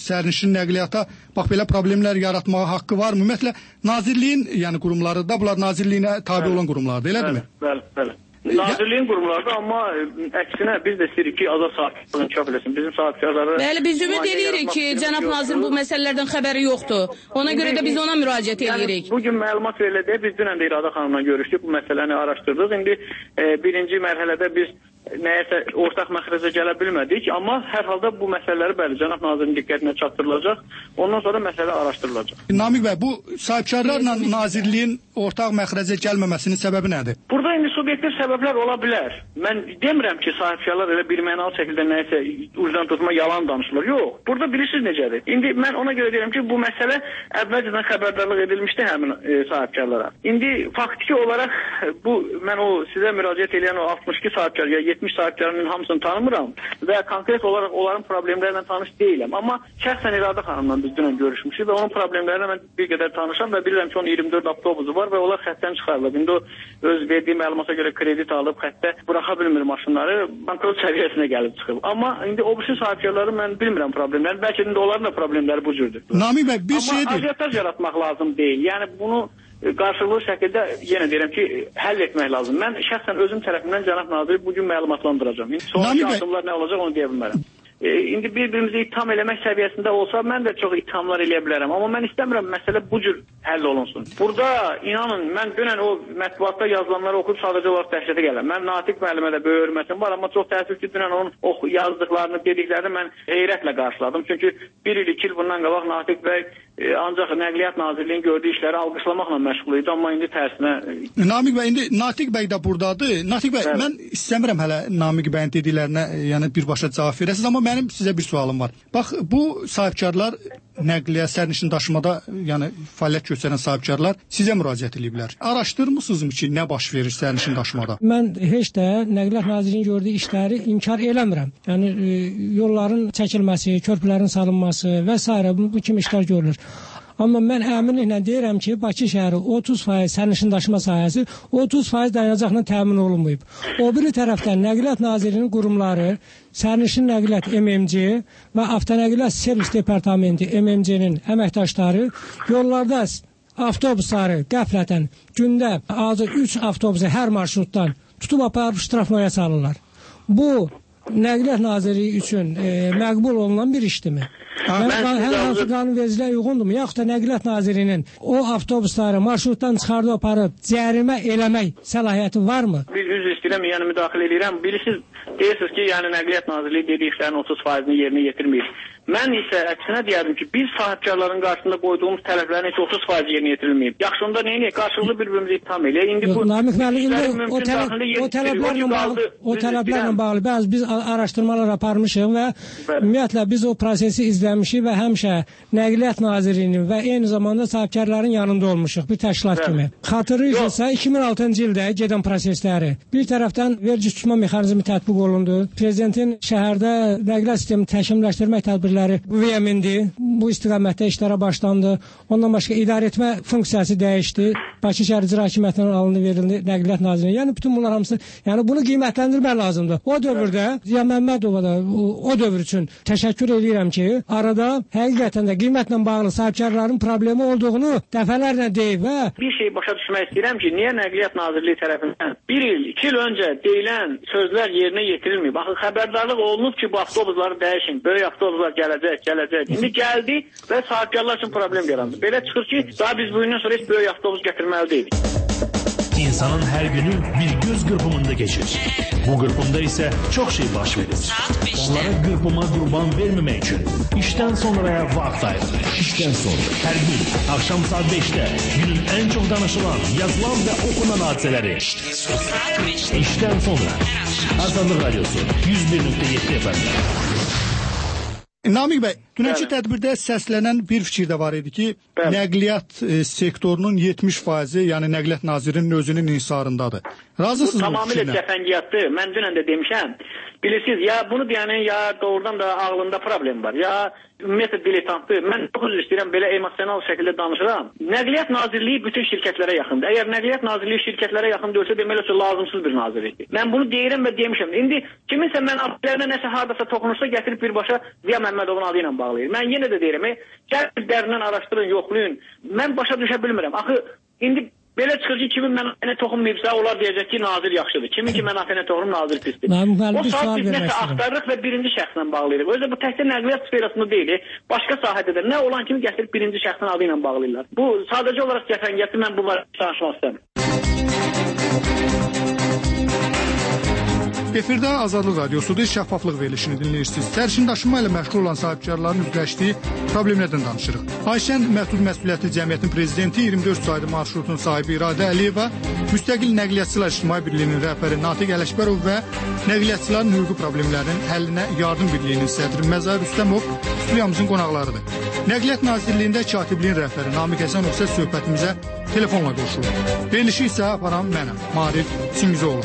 sərnişin nəqliyyata bax belə problemlər yaratmağa haqqı var mı? Ümumiyyətlə Nazirliyin, yəni qurumları da bunlar Nazirliyinə tabe olan qurumlardır, elədirmi? Bəli. Nazirliyin qurumlarıdır, amma əksinə biz də istəyirik ki, azad sahibkarlığını inkişaf eləsin. Bizim sahibkarları... Bəli, biz ümid edirik ki, cənab nazirin bu məsələlərdən xəbəri yoxdur. Ona görə də biz ona müraciət edirik. Bugün məlumat verildi, biz dünən də İradə xanımla görüşdük, bu məsələni araşdırdıq. İndi birinci mərhələdə biz nəyəsə ortaq məxrəcə gələ bilmədik, amma hər halda bu məsələləri bəli, cənab nazirin diqqətinə çatdırılacaq, ondan sonra məsələ araşdırılacaq. Namiq bəy, bu sahibkarlarla Nazirliyin ortaq məxrəcə gəlməməsinin səbəbi nədir? Burada indi subyektiv səbəblər ola bilər. Mən demirəm ki, sahibkarlar elə birmənalı şəkildə nəyəsə ucdan tutma, yalan danışırlar. Yox, burada bilirsiniz necədir? İndi mən ona görə deyirəm ki, bu məsələ əvvəlcədən xəbərdarlıq edilmişdi həmin sahibkarlara. İndi faktiki olaraq mən o sizə müraciət edən o 62 sahibkar ya 70 sahibkarının hamısını tanımıram və konkret olaraq onların problemlərlə tanış deyiləm. Amma şəxsən İradə xanımla biz dünən görüşmüşük və onun problemlərinə mən bir qədər tanışam və bilirəm ki, onun 24 avtobusu var və onlar xəttdən çıxarılıb. İndi o öz verdiyi məlumata görə kredit alıb xəttə buraxa bilmir maşınları, bankrot səviyyəsinə gəlib çıxıb. Amma indi o birisi sahibkarları mən bilmirəm problemlərini. Bəlkə indi onların da problemləri bu cürdür. Namiq bəy, bir şeydir. Amma aziyyatlar yaratmaq lazım deyil. Yəni bunu qarşılıqlı şəkildə yenə deyirəm ki, həll etmək lazım. Mən şəxsən özüm tərəfimdən cənab naziri bugün məlumatlandıracağım. İndi sonraki addımlar nə olacaq onu deyə bilmərəm. İndi bir-birimizi ittiham eləmək səviyyəsində olsa mən də çox ittihamlar eləyə bilərəm. Amma mən istəmirəm məsələ bu cür həll olunsun. Burada inanın mən dünən o mətbuatda yazılanları oxuyub sadəcə olaraq dəhşətə gələm. Mən Natiq müəllimə də böyük hörmətim var, amma çox təəssüf ki, dünən onun yazdıqlarını, dediklərini mən heyrətlə qarşıladım. Çünki 1 il, 2 il bundan qabaq Natiq bəy ancaq Nəqliyyat Nazirliyinin gördüyü işləri alqışlamaqla məşğul idi, amma indi tərsinə... Namiq bəy, indi Natiq bəy də buradadır. Natiq bəy, mən istəmirəm hələ Namiq bəyin dediklərinə yəni birbaşa cavab verəsiniz, amma mənim sizə bir sualım var. Bax, bu sahibkarlar nəqliyyat, sərnişin daşımada yəni fəaliyyət göstərən sahibkarlar sizə müraciət ediblər. Araşdırmısınızmı ki, nə baş verir sərnişin daşımada? Mən heç də Nəqliyyat Nazirliyinin gördüyü işləri inkar eləmirəm. Yəni yolların çəkilməsi, körpülərin salınması və s. bu kimi işlər görülür. Amma mən əminliklə deyirəm ki, Bakı şəhəri 30% sərnişin daşıma sahəsi 30% dayanacaqla təmin olunmayıb. O biri tərəfdən Nəqliyyat Nazirliyinin qurumları, Sərnişin Nəqliyyat MMC və Avtonəqliyyat Servis Departamenti MMC-nin əməkdaşları yollarda avtobusları qəflətən gündə azı 3 avtobusu hər marşrutdan tutub aparıb ştrafmaya salırlar. Bu Nəqliyyat Nazirliyi üçün məqbul olunan bir işdirmi? Hər hansı qanunvericiliyə uyğundurmu? Yaxud da Nəqliyyat Nazirliyinin o avtobusları marşrutdan çıxardıb aparıb cərimə eləmək səlahiyyəti varmı? Bir üzr istəyirəm, yəni müdaxilə edirəm. Deyirsiniz ki, yəni Nəqliyyat Nazirliyi dediklərinin 30%-ni yerinə yetirməyir. Mən isə əksinə deyərdim ki, biz sahibkarların qarşısında qoyduğumuz tələblərin heç 30% yerinə yetirilməyib. Yaxşı, onda neyini? Qarşılıqlı bir-birimizi ittiham eləyək. İndi bu o tələblərlə bağlı biz araşdırmalar aparmışıq və ümumiyyətlə biz o prosesi izləmişik və həmişə Nəqliyyat Nazirliyinin və eyni zamanda sahibkarların yanında olmuşuq bir təşkilat kimi. Xatırlayırsınızsa 2006-cı ildə gedən prosesləri bir tərəfdən vergi tutma mexanizmi tətbiq olundu. Prezidentin şəhərdə nəqliyyat sistemini təkmilləşdirmək tədbirləri qüvvəyə mindi. Bu istiqamətdə işlərə başlandı. Ondan başqa idarəetmə funksiyası dəyişdi. Bakı şəhər İcra Hakimiyyətindən alındı, verildi Nəqliyyat Nazirliyinə. Yəni bütün bunlar hamısı, yəni bunu qiymətləndirmək lazımdır. O dövrdə Ziya Məmmədova da o dövr üçün təşəkkür edirəm ki, arada həqiqətən də qiymətlə bağlı sahibkarların problemi olduğunu dəfələrlə deyib və bir şey başa düşmək istəyirəm ki, niyə Nəqliyyat Nazirliyi tərəfindən 1 il, 2 il öncə deyilən sözlər yerinə yetirilməyib? Baxın, xəbərdarlıq olunub ki, bu avtobusları dəyişin, böyük avtobuslar gələcək. İndi gəldi və sahibkarlar üçün problem yarandı. Belə çıxır ki, daha biz bu gündən sonra heç böyük avtobus gətirməli deyilik. İnsanın hər günü bir göz qırpımında keçir. Bu qırpımda isə çox şey baş verir. Onlara qırpıma qurban verməmək üçün işdən sonraya vaxt ayırır. İşdən sonra hər gün axşam saat 5-də günün ən çox danışılan, yazılan və oxunan hadisələri. İşdən sonra Azadlıq Radiosu 101.7 FM. Namiq bəy, dünənki tədbirdə səslənən bir fikir də var idi ki, nəqliyyat sektorunun 70%, yəni Nəqliyyat Nazirinin özünün insarındadır. Razısınız mı? Bu tamamilə cəfəngiyyatdır. Mən dünən də demişəm. Bilirsiniz, ya bunu deyənin ya doğrudan da ağlında problem var, ya ümumiyyətlə diletantdır. Mən çox üzr istəyirəm, belə emosional şəkildə danışıram. Nəqliyyat Nazirliyi bütün şirkətlərə yaxındır. Əgər Nəqliyyat Nazirliyi şirkətlərə yaxın deyilsə, deməli ki, lazımsız bir nazirlikdir. Mən bunu deyirəm və demişəm. İndi kiminsə mən abilərinə nəsə hardasa toxunursa gətirib birbaşa Ziya Məmmədovun adı ilə bağlayır. Mən yenə də deyirəm, gəlin dərindən araşdırın, yoxlayın. Mən başa düşə bilmirəm. Axı indi belə çıxır ki, kimin mənafeyinə toxunmayıbsa, onlar deyəcək ki, nazir yaxşıdır. Kimin ki mənafeyinə toxunur, nazir pisdir. O saat biz nəsə axtarırıq və birinci şəxslə bağlayırıq. Özü bu təkcə nəqliyyat sferasında deyil, başqa sahədə də nə olan kimi gətirib birinci şəxsin adı ilə bağlayırlar. Bu sadəcə olaraq cəfəngiyatdır, mən bunları danışmaq istəmirəm. Efirdə Azadlıq Radiosudur, şəffaflıq verilişini dinləyirsiniz. Sərnişin daşınma ilə məşğul olan sahibkarların üzləşdiyi problemlərdən danışırıq. Ayşən Məhdud Məsuliyyətli Cəmiyyətin prezidenti, 24 saylı marşrutun sahibi İradə Əliyeva, Müstəqil Nəqliyyatçılar İctimai Birliyinin rəhbəri Natiq Ələşbərov və nəqliyyatçıların hüquqi problemlərinin həllinə yardım birliyinin sədri Məzar Rüstəmov studiyamızın qonaqlarıdır. Nəqliyyat Nazirliyində katibliyin rəhbəri Namiq Həsənov isə söhbətimizə telefonla qoşulur. Verilişi isə aparan mənəm, Marif Singizoğlu.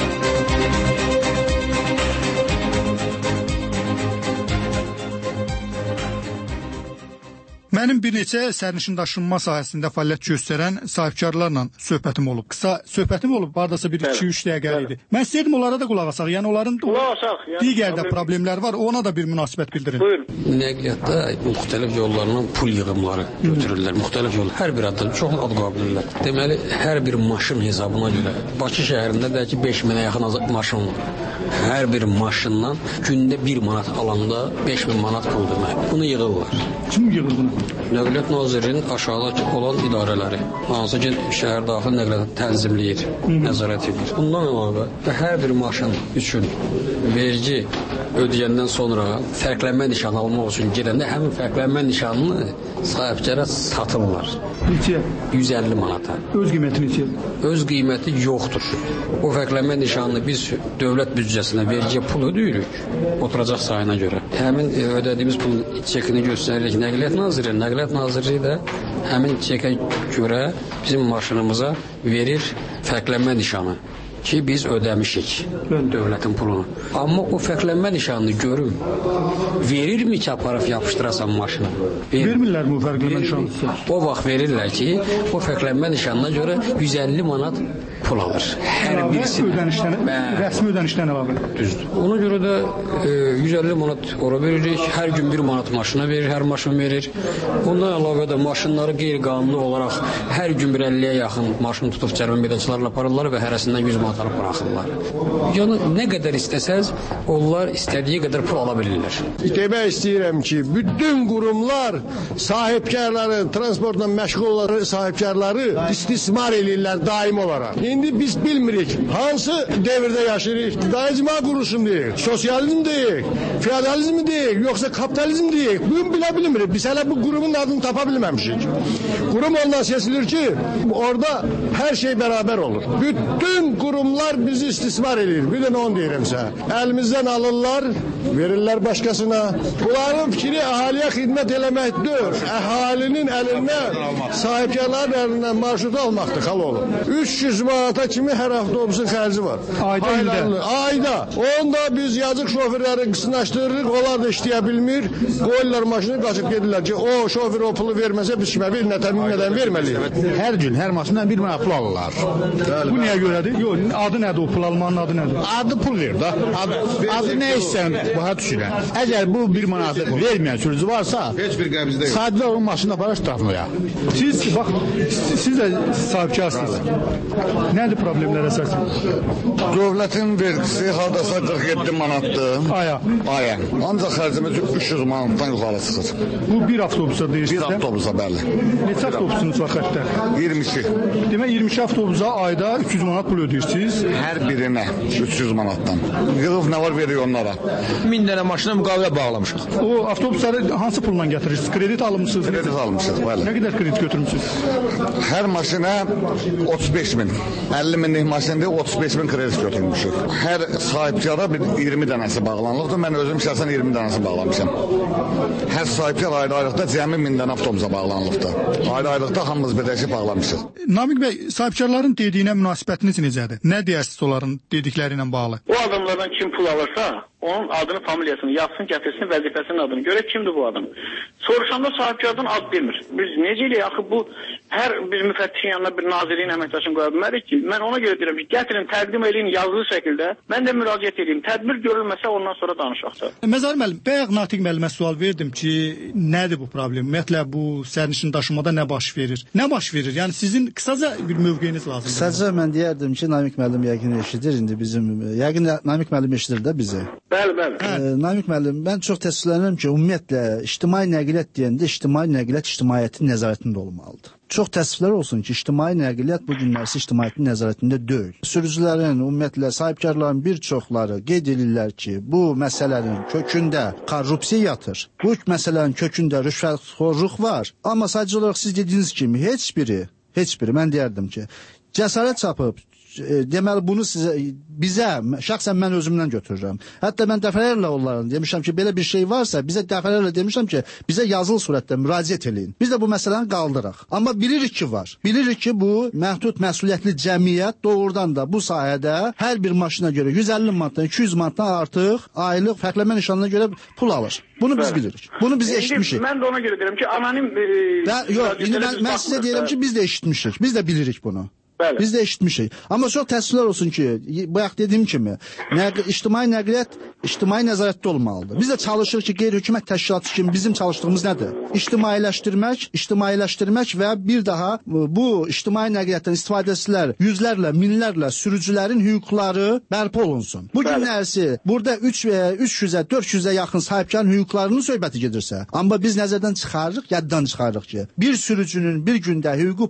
Mənim bir neçə sərnişin daşınma sahəsində fəaliyyət göstərən sahibkarlarla söhbətim olub. Qısa söhbətim olub, hardasa bir 2-3 dəqiqə idi. Mən istəyirdim onlara da qulaq asaq. Yəni onların digər də problemləri var. Ona da bir münasibət bildirin. Buyurun. Nəqliyyatda müxtəlif yollarla pul yığımları götürürlər. Müxtəlif yol. Hər bir addan çox ad qoya bilirlər. Deməli, hər bir maşın hesabına görə Bakı şəhərində də ki 5000-ə yaxın maşın var. Hər bir maşından gündə 1 manat alanda 5000 manat pul demək. Bunu yığırlar. Kim yığır bunu? Nəqliyyat Nazirliyinin aşağıdakı olan idarələri, hansı ki şəhər daxil nəqliyyatı tənzimləyir, nəzarət edir. Bundan əlavə hər bir maşın üçün vergi ödəyəndən sonra fərqlənmə nişanı almaq üçün gedəndə həmin fərqlənmə nişanını sahibkara satırlar. Neçə? 150 manata. Öz qiyməti neçə? Öz qiyməti yoxdur. O fərqlənmə nişanını biz dövlət büdcəsinə vergi pul ödəyirik, oturacaq sayına görə. Həmin ödədiyimiz pulun çekini göstəririk Nəqliyyat Nazirliyi. Nəqliyyat Nazirliyi də həmin çekə görə bizim maşınımıza verir fərqlənmə nişanı ki biz ödəmişik dövlətin pulunu. Amma o fərqlənmə nişanını görüm, verirmi ki aparıb yapışdırasan maşını? Vermirlər mi o fərqlənmə nişanını? O vaxt verirlər ki, o fərqlənmə nişanına görə 150 manat pul alır. Hər birisi rəsmi ödənişdən əlavə. Düzdür. Ona görə də 150 manat ora veririk. Hər gün 1 manat maşına verir, hər maşın verir. Ondan əlavə də maşınları qeyri-qanuni olaraq hər gün bir 50-yə yaxın maşın tutub cərimə meydançalarına aparırlar və hərəsindən 100 manat alıb buraxırlar. Yəni nə qədər istəsəz, onlar istədiyi qədər pul ala bilirlər. Demək istəyirəm ki, bütün qurumlar sahibkarları, transportla məşğul olan sahibkarları istismar edirlər daim olaraq. İndi biz bilmirik, hansı devirdə yaşayırıq, daicma quruluşun deyik, sosializm deyik, feodalizm deyik, yoxsa kapitalizm deyik. Bugün bilə bilmirik, biz hələ bu qurumun adını tapa bilməmişik. Qurum ondan seçilir ki, orada hər şey bərabər olur. Bütün qurumlar bizi istismar edir. Bir də onu deyirəmsə, əlimizdən alırlar, verirlər başqasına. Bunların fikri əhaliyə xidmət eləməkdir. Əhalinin əlindən, sahibkarların əlindən marşrutu almaqdır, xal olur. 300 manata kimi hər avtobusun xərci var. Ayda. Onda biz yazıq şoförləri qısınlaşdırırıq, onlar da işləyə bilmir. Qoyurlar maşını, qaçıb gedirlər ki, o şoför o pulu verməsə biz kimə bir nədən verməliyik. Hər gün, hər maşından 1 manat pul alırlar. Bu niyə görədir? Yox, adı nədir o pul almanın adı nədir? Adı pul verir da. Adı nə istəyən baha düşürlər. Əgər bu 1 manatı verməyən sürücü varsa, heç bir qəbizdə yox. Sadəcə onun maşını aparır ştraflaya. Siz də sahibkarsınız. Nədir problemlər əsasən? Dövlətin vergisi hardasa 47 manatdır. Aya. Ancaq xərcimiz 300 manatdan yuxarı çıxır. Bu bir avtobusa deyirsiniz? Bir avtobusa, bəli. Neçə avtobusunuz var xəttdə? 22. Demək 22 avtobusa ayda 300 manat pul ödəyirsiniz? Hər birinə 300 manatdan. Yığıb nə var veriyor onlara? 1000 dənə maşına müqavilə bağlamışıq. O avtobusları hansı pulla gətirirsiniz? Kredit almışsınız? Kredit almışıq, bəli. Nə qədər kredit götürmüsünüz? Hər maşına 35 min. 50 minlik maşında 35 min kredit götürmüşük. Hər sahibkara bir 20 dənəsi bağlanılıqdır. Mən özüm şəxsən 20 dənəsi bağlamışam. Hər sahibkar ayrı-ayrılıqda cəmi 1000 dənə avtobusa bağlanılıqdır. Ayrı-ayrılıqda hamımız birləşib bağlamışıq. Namiq bəy, sahibkarların dediyinə münasibətiniz necədir? Nə deyərsiniz onların dedikləri ilə bağlı? O adamlardan kim pul alırsa, onun adını, familiyasını yazsın, gətirsin, vəzifəsinin adını. Görə kimdir bu adam? Soruşanda sahibkardan ad demir. Biz necə eləyək? Axı bu hər bir müfəttişin yanına bir nazirin əməkdaşını qoya bilmərik ki, mən ona görə deyirəm ki, gətirin, təqdim edin yazılı şəkildə, mən də müraciət edeyim. Tədbir görülməsə ondan sonra danışaq da. Məzar müəllim, bayaq Natiq müəllimə sual verdim ki, nədir bu problem? Ümumiyyətlə bu sərnişin daşımada nə baş verir? Nə baş verir? Yəni sizin qısaca bir mövqeyiniz lazımdır. Qısaca mən deyərdim ki, Namiq müəllim yəqin eşidir indi bizim. Yəqin Namiq müəllim eşidir də bizi. Bəli. Namiq müəllim, mən çox təəssüflənirəm ki, ümumiyyətlə ictimai nəqliyyat deyəndə ictimai nəqliyyat ictimaiyyətin nəzarətində olmalıdır. Çox təəssüflər olsun ki, ictimai nəqliyyat bu günlərsi ictimaiyyətin nəzarətində deyil. Sürücülərin, ümumiyyətlə sahibkarların bir çoxları qeyd edirlər ki, bu məsələnin kökündə korrupsiya yatır. Bu məsələnin kökündə rüşvətxorluq var. Amma sadəcə olaraq siz dediyiniz kimi heç biri mən deyərdim ki, cəsarət çapıb deməli bunu bizə şəxsən mən özümdən götürürəm. Hətta mən dəfələrlə onların demişəm ki, belə bir şey varsa bizə dəfələrlə demişəm ki, bizə yazılı surətdə müraciət eləyin. Biz də bu məsələni qaldıraq. Amma bilirik ki var. Bilirik ki bu məhdud məsuliyyətli cəmiyyət doğrudan da bu sahədə hər bir maşına görə 150 manatdan 200 manatdan artıq aylıq fərqləmə nişanına görə pul alır. Bunu biz bilirik. Bunu biz eşitmişik. Mən də ona görə deyirəm ki, anonim yox, indi mən sizə deyirəm ki, biz də eşitmişik. Biz də bilirik bunu. Bəli. Biz də eşitmişik. Amma çox təəssüflər olsun ki, bayaq dediyim kimi, ictimai nəqliyyat ictimai nəzarətdə olmalıdır. Biz də çalışırıq ki, qeyri-hökumət təşkilatı kimi bizim çalışdığımız nədir? İctimailəşdirmək və bir daha bu ictimai nəqliyyatdan istifadəçilər yüzlərlə, minlərlə sürücülərin hüquqları bərpa olunsun. Bu günlərsi burada 300-ə, 400-ə yaxın sahibkarın hüquqlarının söhbəti gedirsə, amma biz nəzərdən çıxarırıq, yaddan çıxarırıq ki, bir sürücünün bir gündə hüququ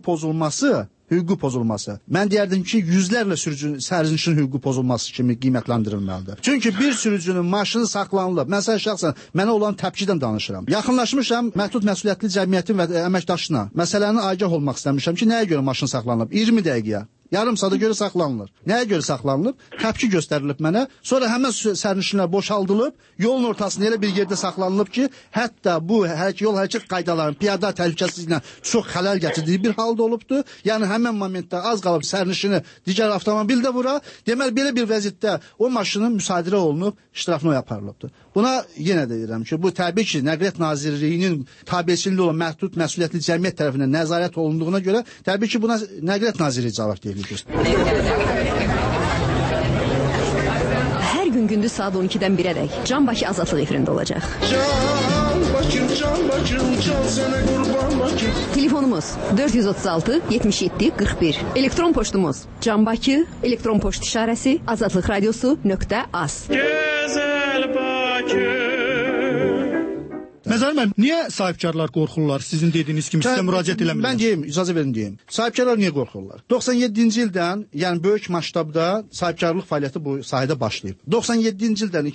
pozulması. Mən deyərdim ki, yüzlərlə sərnişin hüququ pozulması kimi qiymətləndirilməlidir. Çünki bir sürücünün maşını saxlanılıb. Mən şəxsən mənə olan təpkidən danışıram. Yaxınlaşmışam məhdud məsuliyyətli cəmiyyətin və əməkdaşına. Məsələnin agah olmaq istəmişəm ki, nəyə görə maşın saxlanılıb? 20 dəqiqəyə. Yarım saata görə saxlanılır. Nəyə görə saxlanılıb? Təpki göstərilib mənə. Sonra həmən sərnişinlər boşaldılıb, yolun ortasında elə bir yerdə saxlanılıb ki, hətta bu yol hərəkət qaydalarının piyada təhlükəsizliyinə çox xələl gətirdiyi bir halda olubdur. Yəni həmən momentdə az qalıb sərnişini digər avtomobildə vura. Deməli belə bir vəziyyətdə o maşının müsadirə olunub, iştirafına aparılıbdır. Buna yenə də deyirəm ki, bu təbii ki, Nəqliyyat Nazirliyinin tabeçiliyində olan məhdud məsuliyyətli cəmiyyət tərəfindən nəzarət olunduğuna görə təbii ki, buna Nəqliyyat Nazirliyi cavab deyir. Her gün gündüz saat 12'den 1'e dek Can Bakı Azatlık efirinde olacak. Telefonumuz 436 77 41. Elektron poçtumuz canbaki elektron poçt işarəsi azatlıkradyosu.az. Güzel Bakı. Məzar müəllim, niyə sahibkarlar qorxurlar? Sizin dediyiniz kimi sizə müraciət eləmirlər. Mən deyim, icazə verin deyim. Sahibkarlar niyə qorxurlar? 97-ci ildən, yəni böyük masştabda sahibkarlıq fəaliyyəti bu sahədə başlayıb. 97-ci ildən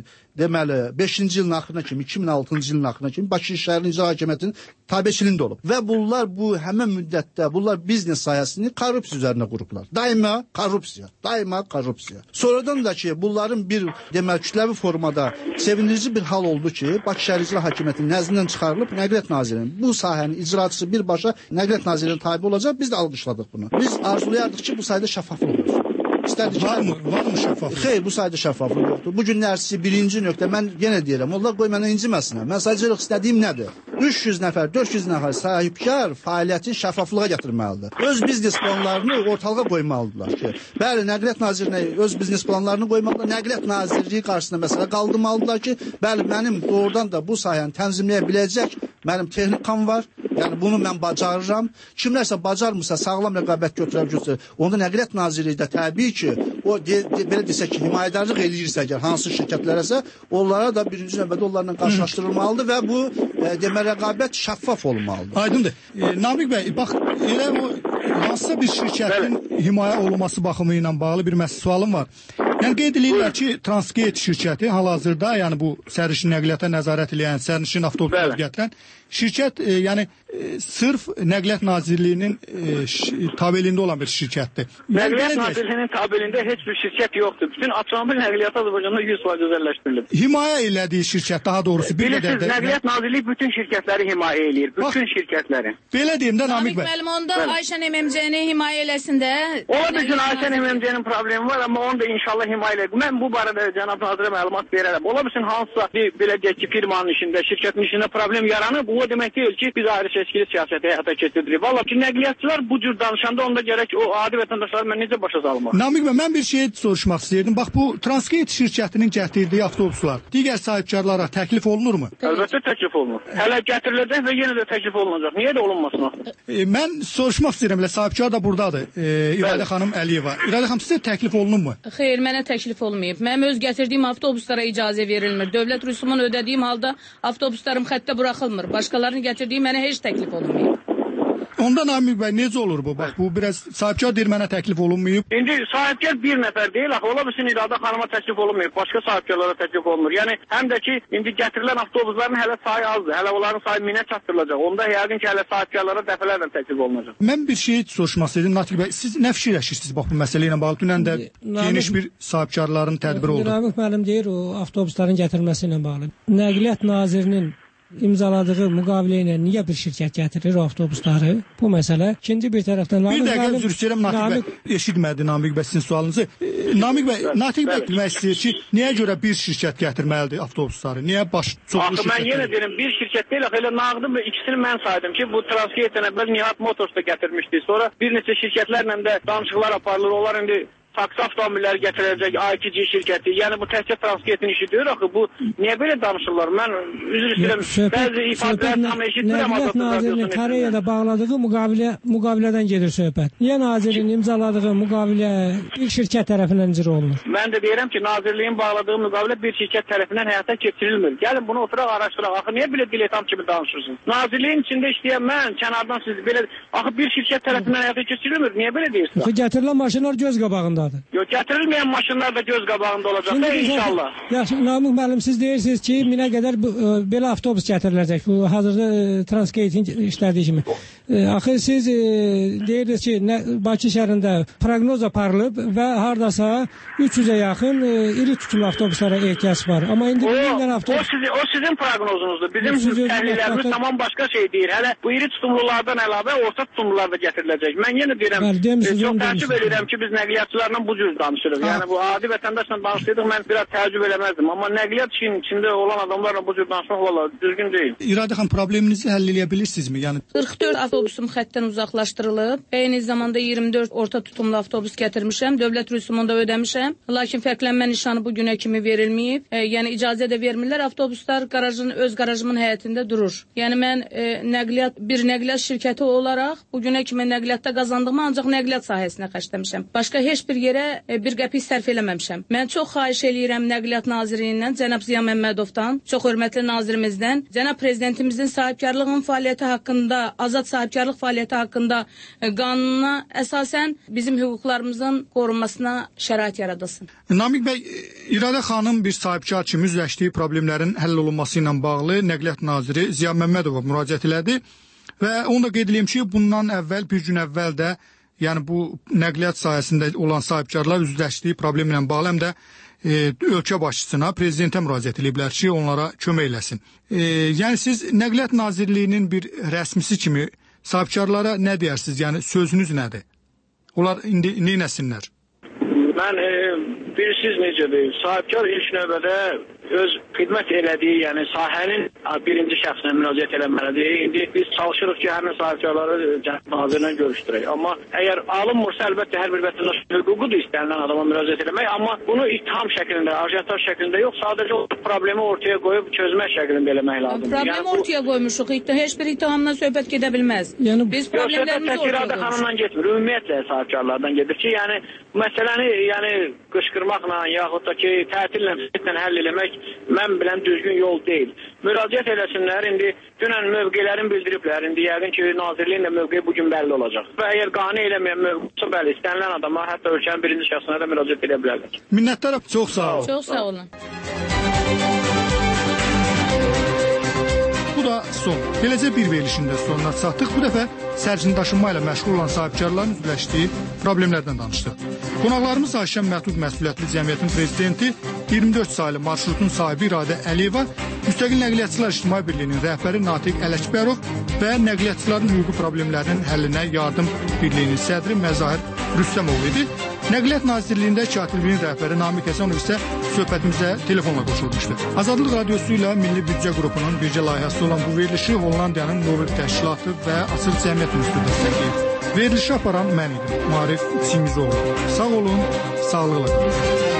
5-ci ilin axırına kimi, 2006-cı ilin axırına kimi Bakı şəhərinin icra hakimiyyətinin tabeçiliyində olub. Və bunlar bu həmin müddətdə biznes sahəsini korrupsiya üzərinə qurublar. Daima korrupsiya. Sonradan da ki, bunların bir kütləvi formada sevindirici bir hal oldu ki, Bakı şəhər icra hakimiyyətinin nəzdindən çıxarılıb Nəqliyyat Nazirliyinin bu sahənin icraçısı birbaşa Nəqliyyat Nazirliyinin tabe olacaq. Biz də alqışladıq bunu. Biz arzulayardıq ki, bu sayda şəffaflıq olsun. Var mı şəffaflıq? Xeyr, bu sayda şəffaflıq yoxdur. Bu günlərsi birinci nöqtə, mən yenə deyirəm, onlar qoy mənə inciməsinlər. Mən sadəcə istədiyim nədir? 300 nəfər, 400 nəfər sahibkar fəaliyyətin şəffaflığa gətirməlidir. Öz biznes planlarını ortalığa qoymalıdırlar ki, bəli, Nəqliyyat Nazirinə öz biznes planlarını qoymalıdırlar. Nəqliyyat Nazirliyi qarşısında məsələ qaldırmalıdırlar ki, bəli, mənim doğrudan da bu sahəni tənzimləyə biləcək mənim texnikam var. Yəni bunu mən bacarıram. Kimlərsə bacarmırsa, sağlam rəqabət götürər. Onda Nəqliyyat Nazirliyi də təbii ki, o belə desək ki, himayədarlıq eləyirsə əgər hansı şirkətlərəsə, onlara da birinci növbədə onlarla qarşılaşdırılmalıdır və bu rəqabət şəffaf olmalıdır. Aydındır. Namiq bəy, bax elə o hansısa bir şirkətin himayə olunması baxımı ilə bağlı bir sualım var. Yəni qeyd edirlər ki, Transgate şirkəti hal-hazırda, yəni bu sərnişin nəqliyyata nəzarət edən, sərnişin avtobusları gətirən şirkət, yəni sırf Nəqliyyat Nazirliyinin tabeliyində olan bir şirkətdir. Nəqliyyat Nazirliyinin tabeliyində heç bir şirkət yoxdur. Bütün avtomobil nəqliyyatı Azərbaycanda 100% özəlləşdirilib. Himayə elədiyi şirkət, daha doğrusu bir qədər də. Nəqliyyat Nazirliyi bütün şirkətləri himayə eləyir. Bütün şirkətləri. Belə deyim də Namiq bəy. Müəllim, onda Ayşən MMC-ni himayə eləsin də. Ola bilsin Ayşən MMC-nin problemi var, amma onu da inşallah himayə edir. Mən bu barədə cənab nazirə məlumat verərəm. Ola bilsin hansısa bir belə deyək ki, firmanın işində, şirkətin işində problem yaranıb, bu o demək deyil ki, biz ayrı seçkili siyasəti həyata keçiririk. Valla ki, nəqliyyatçılar bu cür danışanda onda gərək o adi vətəndaşları mən necə başa salmaq? Namiq bəy, mən bir şey soruşmaq istəyirdim. Bax, bu Transgate şirkətinin gətirdiyi avtobuslar digər sahibkarlara təklif olunurmu? Əlbəttə təklif olunur. Hələ gətiriləcək və yenə də təklif olunacaq. Niyə də olunmasın? Mən soruşmaq istəyirəm, sahibkar da buradadır. İradə xanım Əliyeva. İradə xanım, sizə təklif olunurmu? Xeyr, mənə təklif olmayıb. Mənim öz gətirdiyim avtobuslara icazə verilmir. Dövlət rüsumunu ödədiyim halda avtobuslarım xəttə buraxılmır. Başqalarının gətirdiyi mənə heç təklif olunmayıb. Onda Namiq bəy, necə olur bu? Bax, bu biraz sahibkar deyir, mənə təklif olunmayıb. İndi sahibkar bir nəfər deyil, axı ola bilsin İradə xanıma təklif olunmayıb, başqa sahibkarlara təklif olunur. Yəni, həm də ki, indi gətirilən avtobusların hələ sayı azdır, hələ onların sayı 1000-ə çatdırılacaq. Onda yəqin ki, hələ sahibkarlara dəfələrlə təklif olunacaq. Mən bir şey soruşmaq istəyirdim, Natiq bəy, siz nə fikirləşirsiniz bax bu məsələ ilə bağlı? Dünən də geniş bir sahibkarların tədbiri oldu. Namiq müəllim deyir, o avtobusların gətirilməsi ilə bağlı. Nəqliyyat nazirinin imzaladığı müqavilə ilə niyə bir şirkət gətirir o avtobusları? Bu məsələ. İkinci bir tərəfdən bir dəqiqə üzr istəyirəm, Natiq bəy eşitmədi Namiq bəy sizin sualınızı. Namiq bəy, Natiq bəy bilmək istəyir ki, niyə görə bir şirkət gətirməlidir avtobusları? Niyə çoxlu şirkət? Mən yenə deyirəm, bir şirkət deyil, elə nağdım və ikisini mən saydım ki, bu Transgate-dən əvvəl Nihat Motors da gətirmişdi. Sonra bir neçə şirkətlərlə də danışıqlar aparılır. Onlar indi taksi avtomobilləri gətirəcək A2C şirkəti. Yəni bu təkcə Transgate-in işi deyir axı. Bu niyə belə danışırlar? Mən üzr istəyirəm. Bəzi ifadələr tam eşitmirəm. Nəqliyyat nazirinin Koreyada bağladığı müqavilədən gedir söhbət. Niyə nazirin imzaladığı müqavilə bir şirkət tərəfindən icra olunur? Mən də deyirəm ki, nazirliyin bağladığı müqavilə bir şirkət tərəfindən həyata keçirilmir. Gəlin bunu oturaq araşdıraq. Axı niyə belə diletant kimi danışırsınız? Nazirliyin içində işləyən mən kənardan siz belə axı bir şirkət tərəfindən həyata keçirilmir. Niyə belə deyirsiniz? Gətirilən maşınlar göz qabağındadır. Yox, gətirilməyən maşınlar da göz qabağında olacaq da inşallah. Yaxşı, Namiq müəllim, siz deyirsiniz ki, 1000-ə qədər belə avtobus gətiriləcək. Bu hazırda Transgate-in işlədiyi kimi. Axı siz deyirsiniz ki, Bakı şəhərində proqnoz aparılıb və hardasa 300-ə yaxın iri tutumlu avtobuslara ehtiyac var. Amma indi 1000 avtobus... O sizin proqnozunuzdur. Bizim təhlillərimiz tamam başqa şey deyir. Hələ bu iri tutumlulardan əlavə orta tutumlular da gətiriləcək. Mən yenə deyirəm, çox təəccüb edirəm ki, biz nəqliyyatçılarla bu cür danışırıq. Yəni bu adi vətəndaşla danışırdıq, mən biraz təəccüb eləməzdim. Amma nəqliyyat işinin içində olan adamlarla bu cür danışmaq valla düzgün deyil. İradə xanım, probleminizi həll edə bilirsinizmi? Yəni 44 avtobusum xəttdən uzaqlaşdırılıb. Eyni zamanda 24 orta tutumlu avtobus gətirmişəm. Dövlət rüsumunu da ödəmişəm. Lakin fərqlənmə nişanı bu günə kimi verilməyib. Yəni icazə də vermirlər. Avtobuslar öz qarajımın həyətində durur. Yəni mən bir nəqliyyat şirkəti olaraq bu günə kimi nəqliyyatda qazandığımı ancaq nəqliyyat sahəsinə xərcləmişəm. Başqa heç bir yerə bir qəpik sərf eləməmişəm. Mən çox xahiş eləyirəm Nəqliyyat Nazirliyindən, cənab Ziya Məmmədovdan, çox hörmətli nazirimizdən, cənab prezidentimizin sahibkarlığın fəaliyyəti haqqında, azad sahibkarlıq fəaliyyəti haqqında qanununa əsasən bizim hüquqlarımızın qorunmasına şərait yaradılsın. Namiq bəy, İradə xanım bir sahibkar kimi üzləşdiyi problemlərin həll olunması ilə bağlı Nəqliyyat Naziri Ziya Məmmədova müraciət elədi və onu da qeyd edeyim ki, bundan əvvəl, bir gün əvvəl də yəni bu nəqliyyat sahəsində olan sahibkarlar üzləşdiyi problemlə bağlı həm də ölkə başçısına, prezidentə müraciət ediblər ki, onlara kömək eləsin. Yəni siz Nəqliyyat Nazirliyinin bir rəsmisi kimi sahibkarlara nə deyərsiniz? Yəni sözünüz nədir? Onlar indi neynəsinlər? Mən bilirsiniz necədir? Sahibkar ilk növbədə öz xidmət elədiyi, yəni sahənin birinci şəxsinə müraciət eləməlidir. İndi biz çalışırıq ki, həmin sahibkarları nazirlə görüşdürək. Amma əgər alınmırsa, əlbəttə hər bir vətəndaş hüququdur istənilən adama müraciət eləmək. Amma bunu ittiham şəklində, ajitaj şəklində yox, sadəcə o problemi ortaya qoyub çözmək şəklində eləmək lazımdır. Problemi ortaya qoymuşuq. Heç bir ittihamdan söhbət gedə bilməz. Biz problemlərimizi ortaya qoymuşuq. Xanımdan getmir, ümumiyyətlə sahibkarlardan gedir ki, yəni məsələni qışqırmaqla yaxud da ki, tətillə həll eləmək mən bilən düzgün yol deyil. Müraciət eləsinlər, indi dünən mövqelərin bildiriblər, indi yəqin ki, nazirliyin də mövqeyi bugün bəlli olacaq. Və əgər qane eləməyən mövqeyi bəli, istənilən adama, hətta ölkənin birinci şəxsinə də müraciət edə bilərlər. Minnətdarım, çox sağ olun. Çox sağ olun. Bu da son. Beləcə bir verilişində sonuna çatdıq. Bu dəfə sərnişin daşınma ilə məşğul olan sahibkarların üzləşdiyi problemlərdən danışdıq. Qonaqlarımız Aşəm Məhdud Məsuliyyətli Cəmiyyətin prezidenti, 24 saylı marşrutun sahibi İradə Əliyeva, Müstəqil Nəqliyyatçılar İctimai Birliyinin rəhbəri Natiq Ələkbərov və nəqliyyatçıların hüquqi problemlərinin həllinə yardım birliyinin sədri Məzahir Rüstəmov idi. Nəqliyyat Nazirliyində katibliyin rəhbəri Namiq Həsənov isə söhbətimizə telefonla qoşulmuşdu. Azadlıq Radiosu ilə Milli Büdcə qrupunun bircə layihəsi olan bu verilişi Hollandiyanın Nobel Təşkilatı və Açıq Cəmiyyət İnstitutu dəstəkləyir. Verilişi aparan mən idim, Marif Çingizoğlu. Sağ olun, sağlıqla qalın.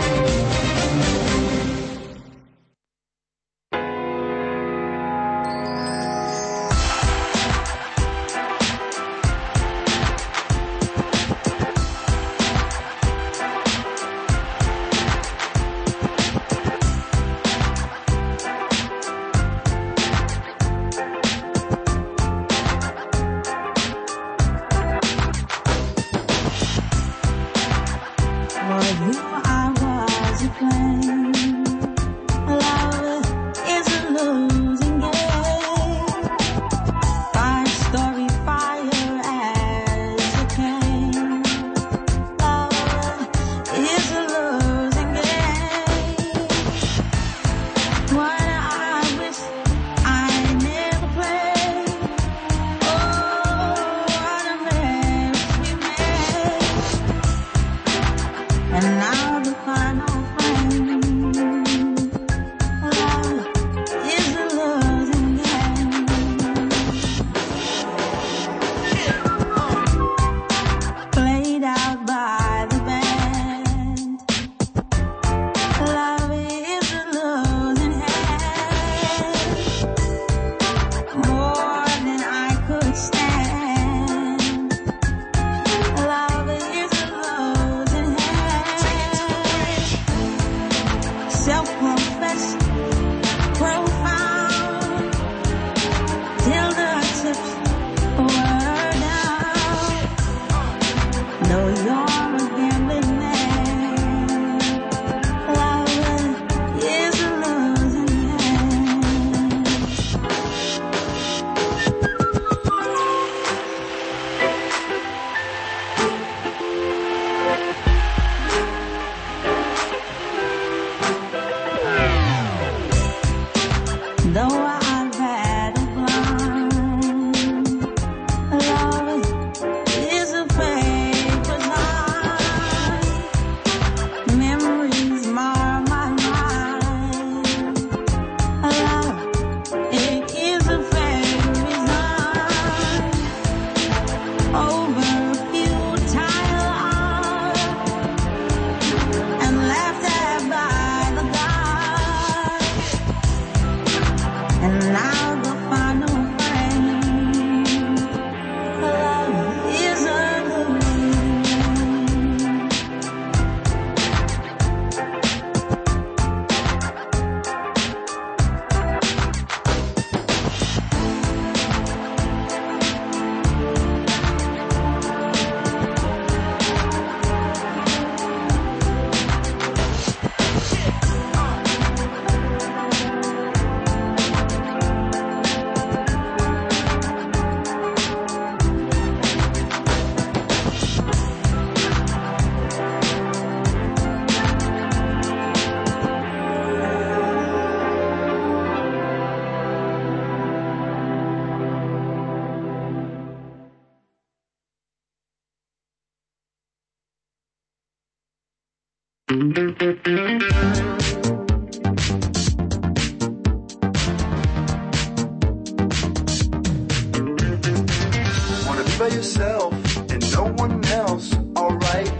Wanna be by yourself and no one else, alright?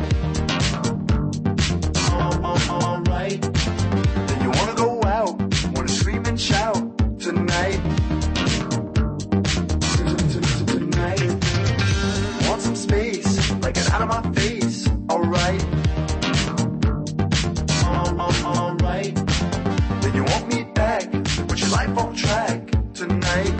Alright. Then you wanna go out, wanna scream and shout tonight. Tonight. Want some space, like it out of my face, alright? Alright. Then you want me back, put your life on track tonight.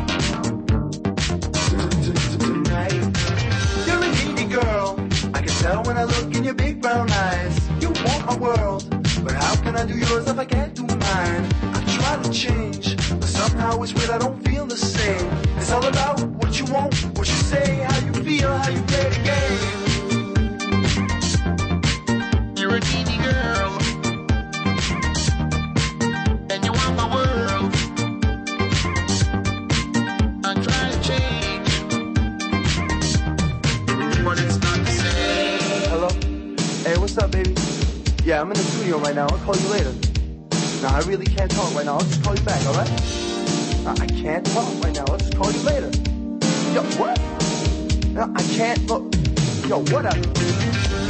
Tonight. You're a needy girl, I can tell when I look in your big brown eyes. You want my world, but how can I do yours if I can't do mine? I try to change, but somehow it's weird, I don't feel the same. It's all about what you want, what you say, how you feel, how you play the game. You're a needy girl, and you want my world. I try to change, but it's not the same. Hello? Yeah, I'm in the studio right now. I'll call you later. No, I really can't talk right now. I'll just call you back, all right? I can't talk right now. I'll just call you later. Yo, what? No, I can't. Look. Yo, whatever.